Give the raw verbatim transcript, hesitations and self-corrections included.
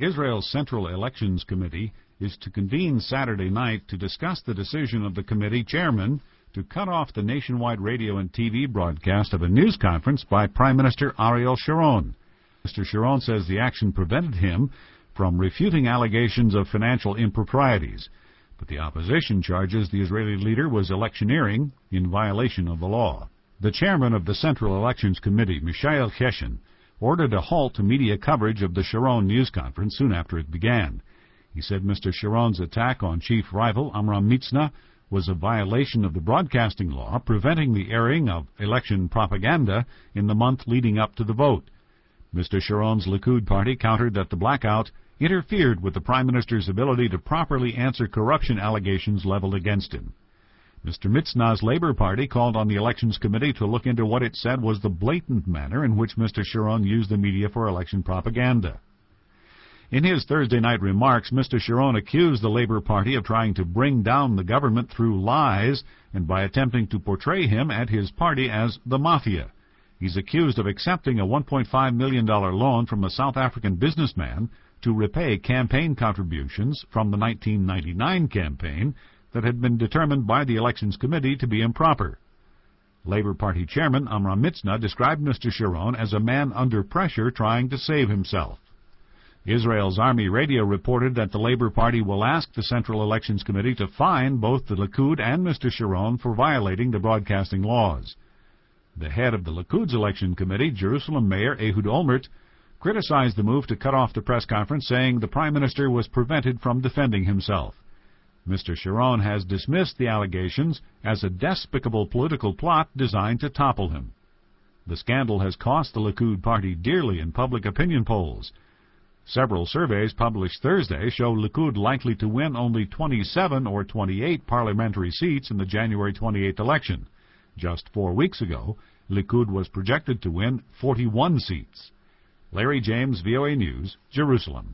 Israel's Central Elections Committee is to convene Saturday night to discuss the decision of the committee chairman to cut off the nationwide radio and T V broadcast of a news conference by Prime Minister Ariel Sharon. Mister Sharon says the action prevented him from refuting allegations of financial improprieties, but the opposition charges the Israeli leader was electioneering in violation of the law. The chairman of the Central Elections Committee, Mishael Cheshin, ordered a halt to media coverage of the Sharon news conference soon after it began. He said Mister Sharon's attack on chief rival Amram Mitznah was a violation of the broadcasting law preventing the airing of election propaganda in the month leading up to the vote. Mister Sharon's Likud party countered that the blackout interfered with the Prime Minister's ability to properly answer corruption allegations leveled against him. Mister Mitznah's Labour Party called on the Elections Committee to look into what it said was the blatant manner in which Mister Sharon used the media for election propaganda. In his Thursday night remarks, Mister Sharon accused the Labour Party of trying to bring down the government through lies and by attempting to portray him and his party as the mafia. He's accused of accepting a one point five million dollars loan from a South African businessman to repay campaign contributions from the nineteen ninety-nine campaign that had been determined by the Elections Committee to be improper. Labour Party Chairman Amram Mitznah described Mister Sharon as a man under pressure trying to save himself. Israel's Army Radio reported that the Labour Party will ask the Central Elections Committee to fine both the Likud and Mister Sharon for violating the broadcasting laws. The head of the Likud's election committee, Jerusalem Mayor Ehud Olmert, criticized the move to cut off the press conference, saying the Prime Minister was prevented from defending himself. Mister Sharon has dismissed the allegations as a despicable political plot designed to topple him. The scandal has cost the Likud party dearly in public opinion polls. Several surveys published Thursday show Likud likely to win only twenty-seven or twenty-eight parliamentary seats in the January twenty-eighth election. Just four weeks ago, Likud was projected to win forty-one seats. Larry James, V O A News, Jerusalem.